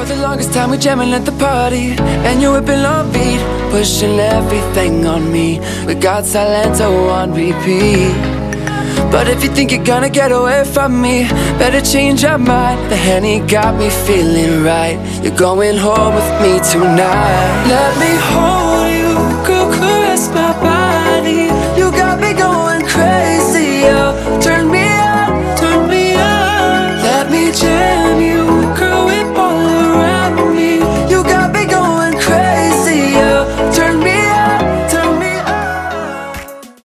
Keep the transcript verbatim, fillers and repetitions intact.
For the longest time we jamming at the party, and you whipping on beat, pushing everything on me. We got Silento on repeat. But if you think you're gonna get away from me, better change your mind. The Henny got me feeling right. You're going home with me tonight. Let me hold